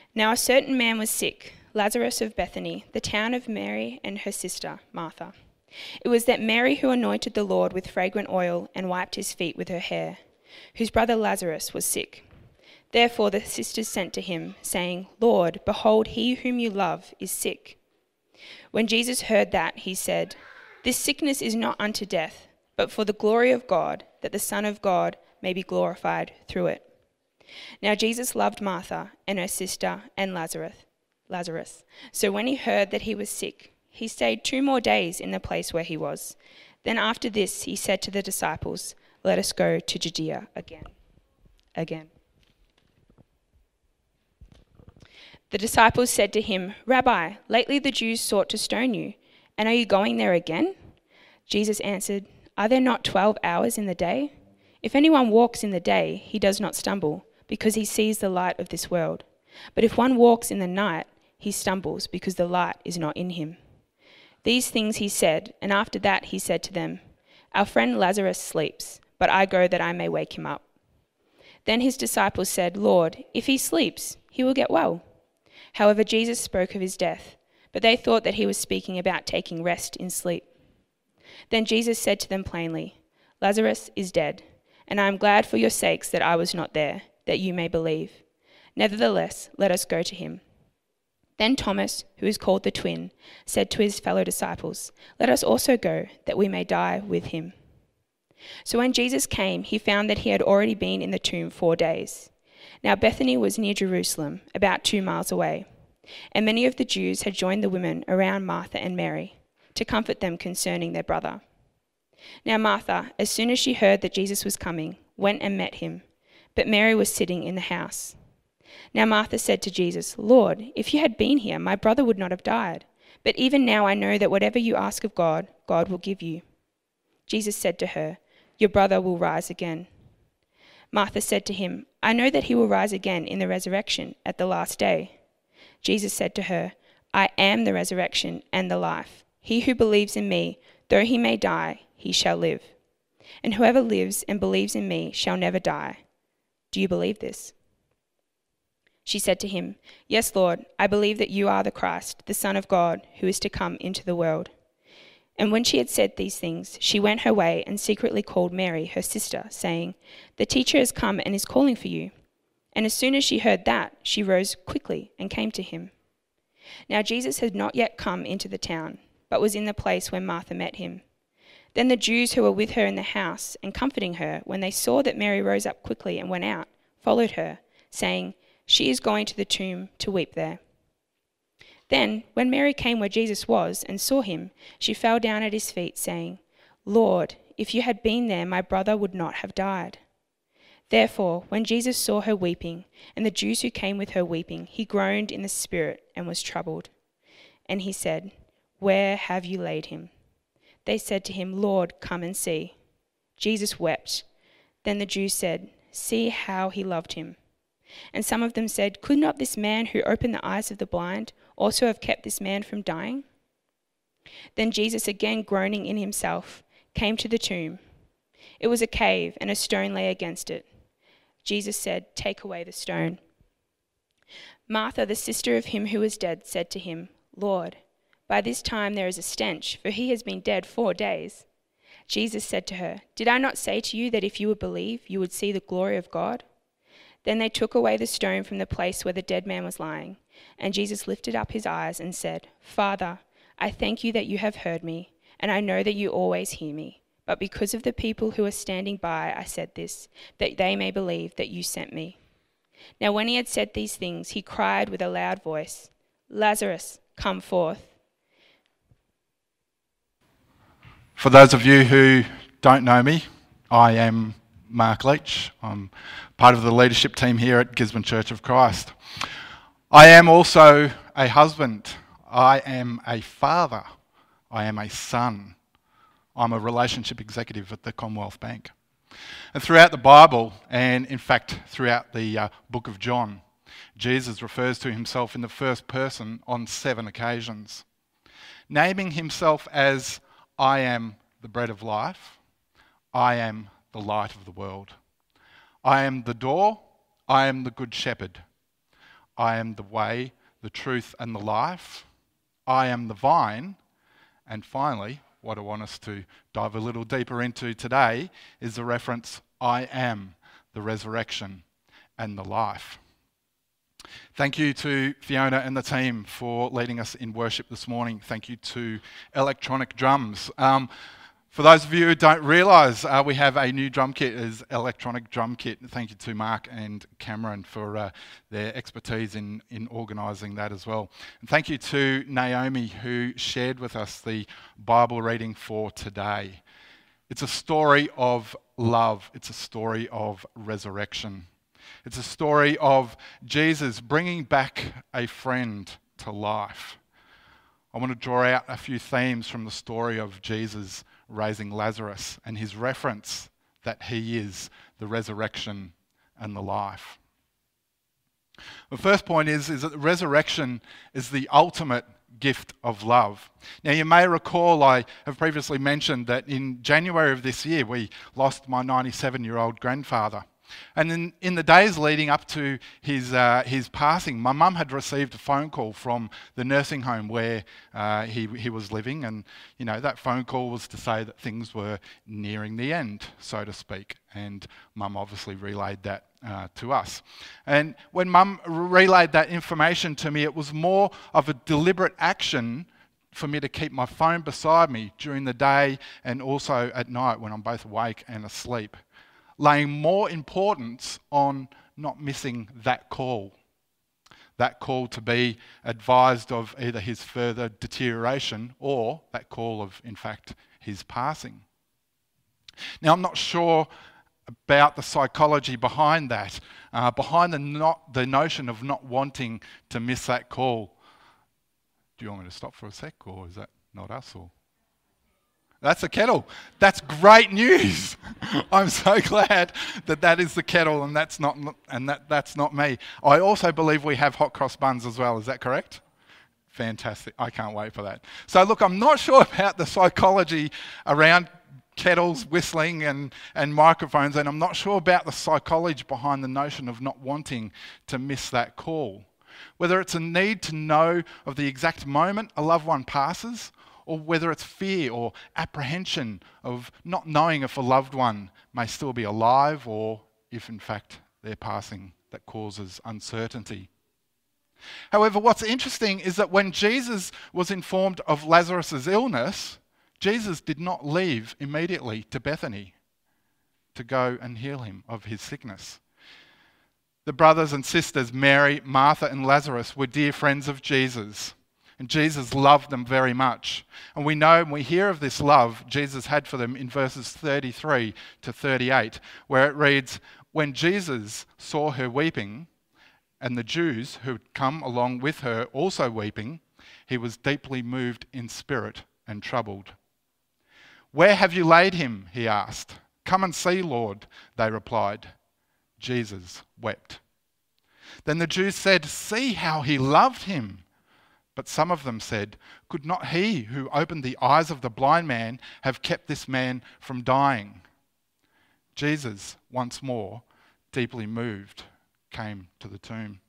Now a certain man was sick, Lazarus of Bethany, the town of Mary and her sister Martha. It was that Mary who anointed the Lord with fragrant oil and wiped his feet with her hair, whose brother Lazarus was sick. Therefore the sisters sent to him, saying, Lord, behold, he whom you love is sick. When Jesus heard that, he said, This sickness is not unto death, but for the glory of God, that the Son of God may be glorified through it. Now Jesus loved Martha and her sister and Lazarus. So when he heard that he was sick, he stayed 2 more days in the place where he was. Then after this he said to the disciples, Let us go to Judea again. The disciples said to him, Rabbi, lately the Jews sought to stone you, and are you going there again? Jesus answered, Are there not 12 hours in the day? If anyone walks in the day, he does not stumble, because he sees the light of this world. But if one walks in the night, he stumbles, because the light is not in him. These things he said, and after that he said to them, Our friend Lazarus sleeps, but I go that I may wake him up. Then his disciples said, Lord, if he sleeps, he will get well. However, Jesus spoke of his death, but they thought that he was speaking about taking rest in sleep. Then Jesus said to them plainly, Lazarus is dead, and I am glad for your sakes that I was not there, that you may believe. Nevertheless, let us go to him. Then Thomas, who is called the twin, said to his fellow disciples, Let us also go, that we may die with him. So when Jesus came, he found that he had already been in the tomb 4 days. Now Bethany was near Jerusalem, about 2 miles away, and many of the Jews had joined the women around Martha and Mary to comfort them concerning their brother. Now Martha, as soon as she heard that Jesus was coming, went and met him, but Mary was sitting in the house. Now Martha said to Jesus, Lord, if you had been here, my brother would not have died. But even now I know that whatever you ask of God, God will give you. Jesus said to her, Your brother will rise again. Martha said to him, I know that he will rise again in the resurrection at the last day. Jesus said to her, I am the resurrection and the life. He who believes in me, though he may die, he shall live. And whoever lives and believes in me shall never die. Do you believe this? She said to him, Yes, Lord, I believe that you are the Christ, the Son of God, who is to come into the world. And when she had said these things, she went her way and secretly called Mary, her sister, saying, The teacher has come and is calling for you. And as soon as she heard that, she rose quickly and came to him. Now Jesus had not yet come into the town, but was in the place where Martha met him. Then the Jews who were with her in the house and comforting her, when they saw that Mary rose up quickly and went out, followed her, saying, She is going to the tomb to weep there. Then, when Mary came where Jesus was and saw him, she fell down at his feet, saying, Lord, if you had been there, my brother would not have died. Therefore, when Jesus saw her weeping, and the Jews who came with her weeping, he groaned in the spirit and was troubled. And he said, Where have you laid him? They said to him, Lord, come and see. Jesus wept. Then the Jews said, See how he loved him. And some of them said, Could not this man who opened the eyes of the blind also have kept this man from dying? Then Jesus, again groaning in himself, came to the tomb. It was a cave, and a stone lay against it. Jesus said, Take away the stone. Martha, the sister of him who was dead, said to him, Lord, by this time there is a stench, for he has been dead 4 days. Jesus said to her, Did I not say to you that if you would believe, you would see the glory of God? Then they took away the stone from the place where the dead man was lying. And Jesus lifted up his eyes and said, Father, I thank you that you have heard me, and I know that you always hear me. But because of the people who are standing by, I said this, that they may believe that you sent me. Now when he had said these things, he cried with a loud voice, Lazarus, come forth. For those of you who don't know me, I am Mark Leach. I'm part of the leadership team here at Gisborne Church of Christ. I am also a husband. I am a father. I am a son. I'm a relationship executive at the Commonwealth Bank. And throughout the Bible, and in fact throughout the book of John, Jesus refers to himself in the first person on 7 occasions, naming himself as, I am the bread of life, I am the light of the world, I am the door, I am the good shepherd, I am the way, the truth, and the life. I am the vine. And finally, what I want us to dive a little deeper into today is the reference, I am the resurrection and the life. Thank you to Fiona and the team for leading us in worship this morning. Thank you to Electronic Drums. For those of you who don't realise, we have a new drum kit, is Electronic Drum Kit. Thank you to Mark and Cameron for their expertise in organising that as well. And thank you to Naomi, who shared with us the Bible reading for today. It's a story of love. It's a story of resurrection. It's a story of Jesus bringing back a friend to life. I want to draw out a few themes from the story of Jesus raising Lazarus and his reference that he is the resurrection and the life. The first point is that the resurrection is the ultimate gift of love. Now, you may recall I have previously mentioned that in January of this year we lost my 97-year-old grandfather. And in the days leading up to his passing, my mum had received a phone call from the nursing home where he was living, and that phone call was to say that things were nearing the end, so to speak. And mum obviously relayed that to us. And when mum relayed that information to me, it was more of a deliberate action for me to keep my phone beside me during the day and also at night when I'm both awake and asleep, laying more importance on not missing that call to be advised of either his further deterioration or that call of, in fact, his passing. Now, I'm not sure about the psychology behind that, behind the notion of not wanting to miss that call. Do you want me to stop for a sec, or is that not us? Or that's the kettle. That's great news. I'm so glad that is the kettle and that's not me. I also believe we have hot cross buns as well. Is that correct? Fantastic. I can't wait for that. So look, I'm not sure about the psychology around kettles, whistling and microphones, and I'm not sure about the psychology behind the notion of not wanting to miss that call. Whether it's a need to know of the exact moment a loved one passes, or whether it's fear or apprehension of not knowing if a loved one may still be alive or if in fact they're passing, that causes uncertainty. However, what's interesting is that when Jesus was informed of Lazarus' illness, Jesus did not leave immediately to Bethany to go and heal him of his sickness. The brothers and sisters, Mary, Martha and Lazarus, were dear friends of Jesus. And Jesus loved them very much. And we know and we hear of this love Jesus had for them in verses 33 to 38, where it reads, "When Jesus saw her weeping, and the Jews who had come along with her also weeping, he was deeply moved in spirit and troubled. 'Where have you laid him?' he asked. 'Come and see, Lord,' they replied. Jesus wept. Then the Jews said, 'See how he loved him.' But some of them said, 'Could not he who opened the eyes of the blind man have kept this man from dying?' Jesus, once more, deeply moved, came to the tomb."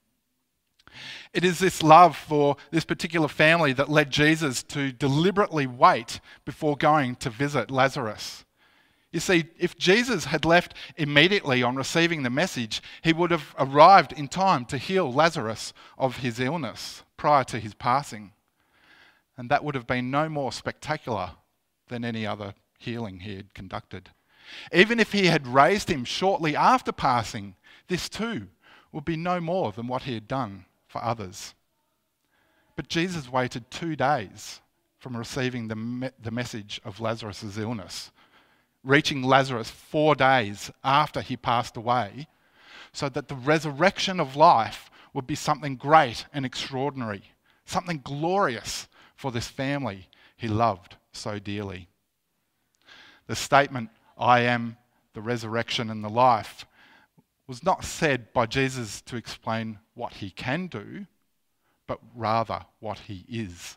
It is this love for this particular family that led Jesus to deliberately wait before going to visit Lazarus. You see, if Jesus had left immediately on receiving the message, he would have arrived in time to heal Lazarus of his illness prior to his passing. And that would have been no more spectacular than any other healing he had conducted. Even if he had raised him shortly after passing, this too would be no more than what he had done for others. But Jesus waited 2 days from receiving the message of Lazarus' illness, reaching Lazarus 4 days after he passed away, so that the resurrection of life would be something great and extraordinary, something glorious for this family he loved so dearly. The statement, "I am the resurrection and the life," was not said by Jesus to explain what he can do, but rather what he is.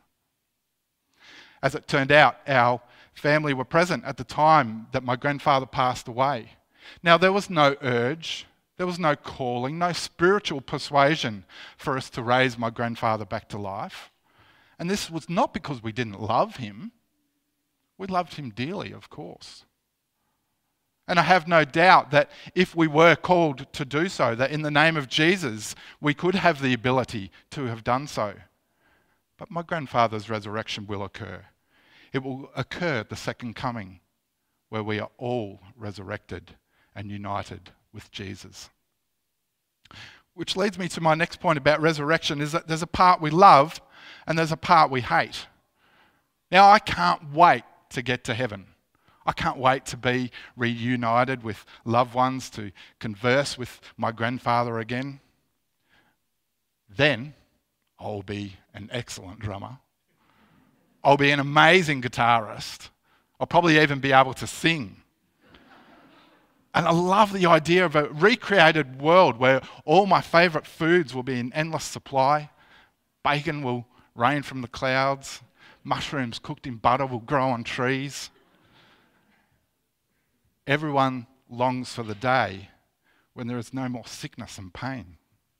As it turned out, our family were present at the time that my grandfather passed away. Now, there was no urge, There was no calling, no spiritual persuasion for us to raise my grandfather back to life. And this was not because we didn't love him. We loved him dearly, of course. And I have no doubt that if we were called to do so, that in the name of Jesus, we could have the ability to have done so. But my grandfather's resurrection will occur. It will occur at the second coming, where we are all resurrected and united with Jesus. Which leads me to my next point about resurrection, is that there's a part we love and there's a part we hate. Now, I can't wait to get to heaven. I can't wait to be reunited with loved ones, to converse with my grandfather again. Then I'll be an excellent drummer. I'll be an amazing guitarist. I'll probably even be able to sing. And I love the idea of a recreated world where all my favourite foods will be in endless supply. Bacon will rain from the clouds. Mushrooms cooked in butter will grow on trees. Everyone longs for the day when there is no more sickness and pain.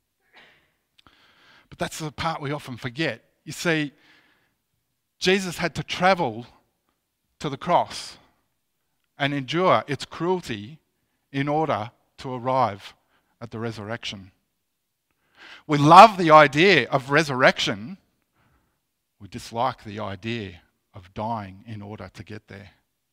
But that's the part we often forget. You see, Jesus had to travel to the cross and endure its cruelty in order to arrive at the resurrection. We love the idea of resurrection. We dislike the idea of dying in order to get there.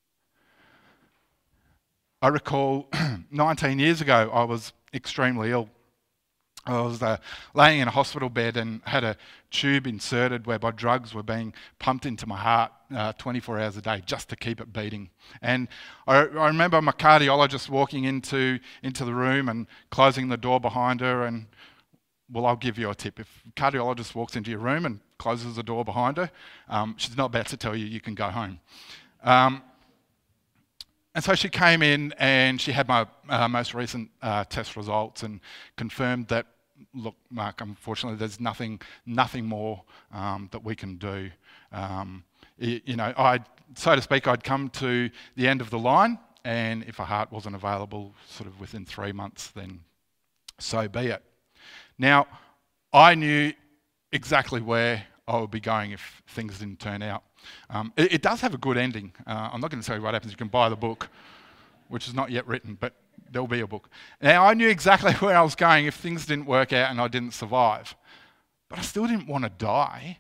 I recall 19 years ago, I was extremely ill. I was laying in a hospital bed and had a tube inserted whereby drugs were being pumped into my heart 24 hours a day just to keep it beating. And I remember my cardiologist walking into the room and closing the door behind her. And, well, I'll give you a tip. If a cardiologist walks into your room and closes the door behind her, she's not about to tell you you can go home. And so she came in and she had my most recent test results and confirmed that, look, Mark, unfortunately there's nothing more that we can do. So to speak, I'd come to the end of the line, and if a heart wasn't available sort of within 3 months, then so be it. Now, I knew exactly where I would be going if things didn't turn out. It does have a good ending. I'm not going to tell you what happens. You can buy the book, which is not yet written, but there'll be a book. Now, I knew exactly where I was going if things didn't work out and I didn't survive. But I still didn't want to die.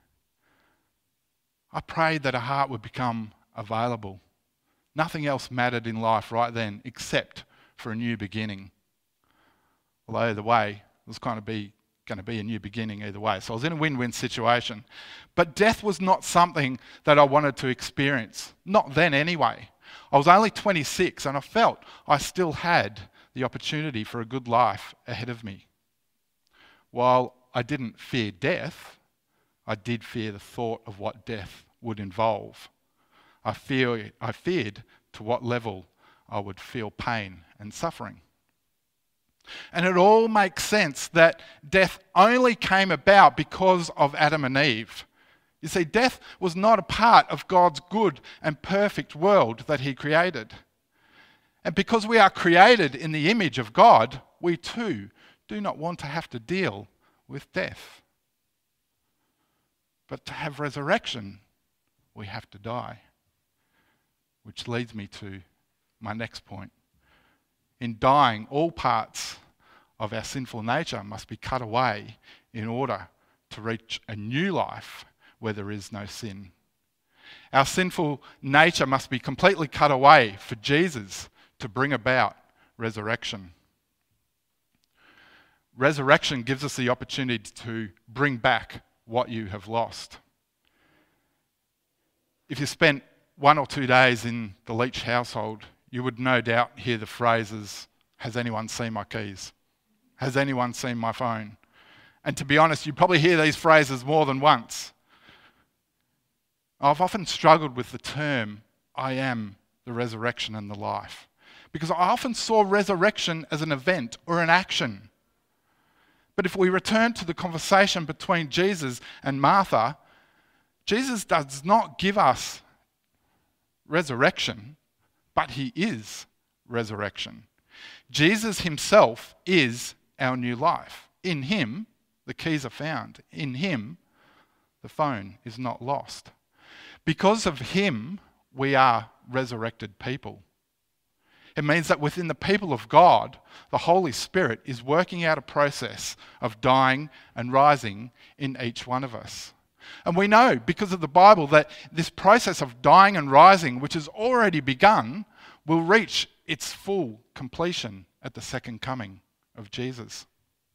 I prayed that a heart would become available. Nothing else mattered in life right then except for a new beginning. Although either way, it was going to be a new beginning either way. So I was in a win-win situation. But death was not something that I wanted to experience. Not then anyway. I was only 26 and I felt I still had the opportunity for a good life ahead of me. While I didn't fear death, I did fear the thought of what death would involve. I feared to what level I would feel pain and suffering. And it all makes sense that death only came about because of Adam and Eve. You see, death was not a part of God's good and perfect world that he created. And because we are created in the image of God, we too do not want to have to deal with death. But to have resurrection, we have to die. Which leads me to my next point. In dying, all parts of our sinful nature must be cut away in order to reach a new life where there is no sin. Our sinful nature must be completely cut away for Jesus to bring about resurrection. Resurrection gives us the opportunity to bring back what you have lost. If you spent 1 or 2 days in the Leach household, you would no doubt hear the phrases, "Has anyone seen my keys? Has anyone seen my phone?" And to be honest, you probably hear these phrases more than once. I've often struggled with the term, "I am the resurrection and the life," because I often saw resurrection as an event or an action. But if we return to the conversation between Jesus and Martha, Jesus does not give us resurrection, but he is resurrection. Jesus himself is our new life. In him, the keys are found. In him, the phone is not lost. Because of him, we are resurrected people. It means that within the people of God, the Holy Spirit is working out a process of dying and rising in each one of us. And we know, because of the Bible, that this process of dying and rising, which has already begun, will reach its full completion at the second coming of Jesus.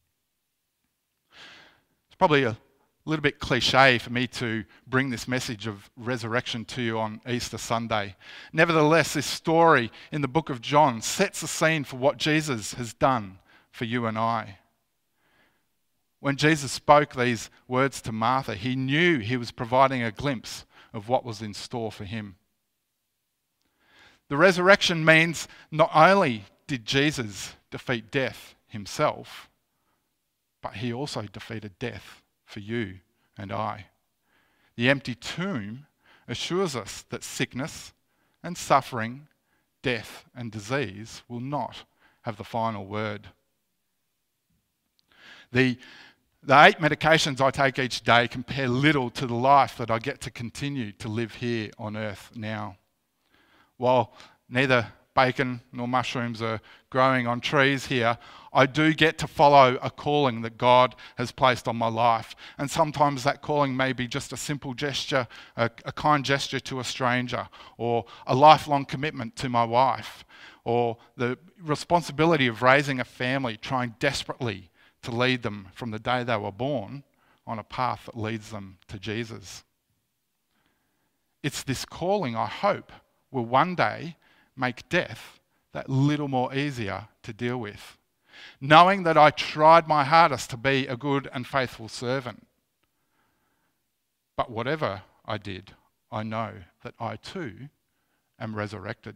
It's probably a little bit cliche for me to bring this message of resurrection to you on Easter Sunday. Nevertheless, this story in the book of John sets the scene for what Jesus has done for you and I. When Jesus spoke these words to Martha, he knew he was providing a glimpse of what was in store for him. The resurrection means not only did Jesus defeat death himself, but he also defeated death for you and I. The empty tomb assures us that sickness and suffering, death and disease will not have the final word. The 8 medications I take each day compare little to the life that I get to continue to live here on earth now. While neither bacon nor mushrooms are growing on trees here, I do get to follow a calling that God has placed on my life. And sometimes that calling may be just a simple gesture, a kind gesture to a stranger, or a lifelong commitment to my wife, or the responsibility of raising a family, trying desperately to lead them from the day they were born on a path that leads them to Jesus. It's this calling, I hope, will one day make death that little more easier to deal with, knowing that I tried my hardest to be a good and faithful servant. But whatever I did, I know that I too am resurrected.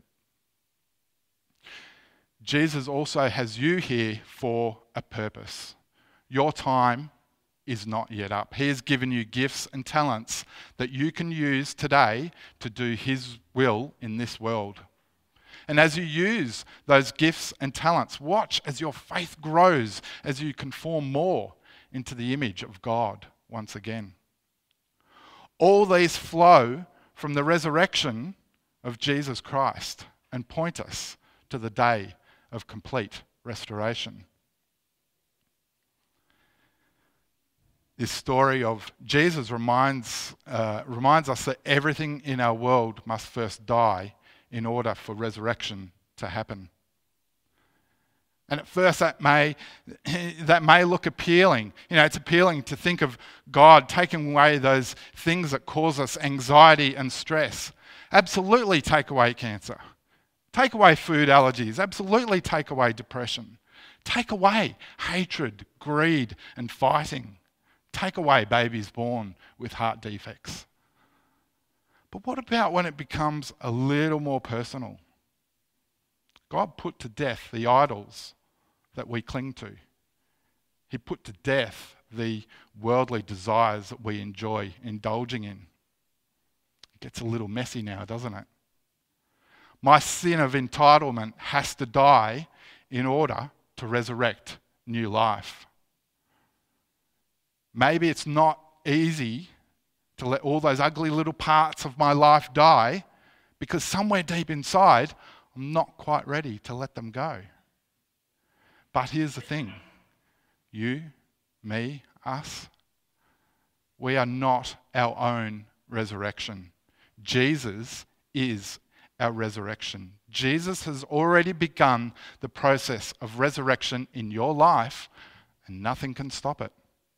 Jesus also has you here for a purpose. Your time is not yet up. He has given you gifts and talents that you can use today to do his will in this world. And as you use those gifts and talents, watch as your faith grows, as you conform more into the image of God once again. All these flow from the resurrection of Jesus Christ and point us to the day of complete restoration. This story of Jesus reminds us that everything in our world must first die in order for resurrection to happen. And at first that may look appealing. You know, it's appealing to think of God taking away those things that cause us anxiety and stress. Absolutely take away cancer. Take away food allergies. Absolutely take away depression. Take away hatred, greed, and fighting. Take away babies born with heart defects. But what about when it becomes a little more personal? God put to death the idols that we cling to. He put to death the worldly desires that we enjoy indulging in. It gets a little messy now, doesn't it? My sin of entitlement has to die in order to resurrect new life. Maybe it's not easy to let all those ugly little parts of my life die because somewhere deep inside, I'm not quite ready to let them go. But here's the thing. You, me, us, we are not our own resurrection. Jesus is our resurrection. Jesus has already begun the process of resurrection in your life, and nothing can stop it.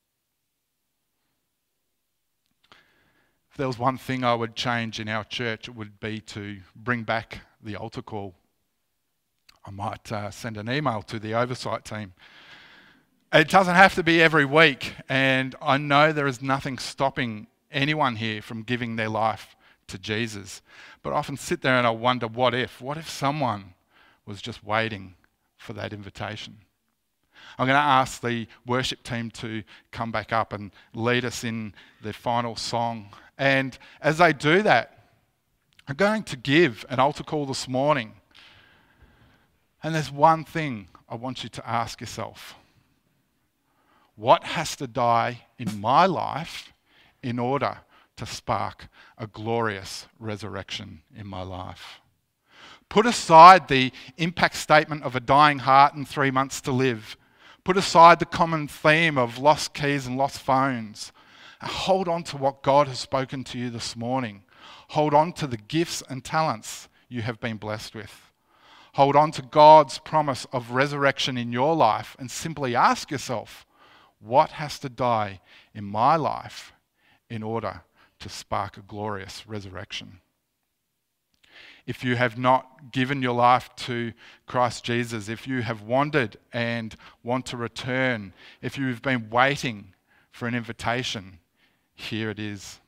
If there was one thing I would change in our church, it would be to bring back the altar call. I might send an email to the oversight team. It doesn't have to be every week, and I know there is nothing stopping anyone here from giving their life to Jesus. But I often sit there and I wonder, what if someone was just waiting for that invitation? I'm going to ask the worship team to come back up and lead us in the final song. And as they do that, I'm going to give an altar call this morning. And there's one thing I want you to ask yourself. What has to die in my life in order to spark a glorious resurrection in my life? Put aside the impact statement of a dying heart and 3 months to live. Put aside the common theme of lost keys and lost phones. And hold on to what God has spoken to you this morning. Hold on to the gifts and talents you have been blessed with. Hold on to God's promise of resurrection in your life and simply ask yourself, what has to die in my life in order to spark a glorious resurrection? If you have not given your life to Christ Jesus, if you have wandered and want to return, if you've been waiting for an invitation, here it is.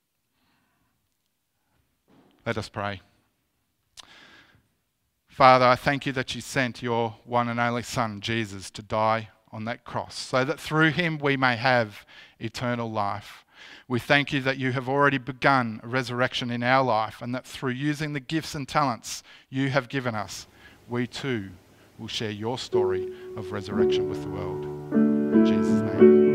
Let us pray. Father, I thank you that you sent your one and only Son, Jesus, to die on that cross so that through him we may have eternal life. We thank you that you have already begun a resurrection in our life and that through using the gifts and talents you have given us, we too will share your story of resurrection with the world. In Jesus' name.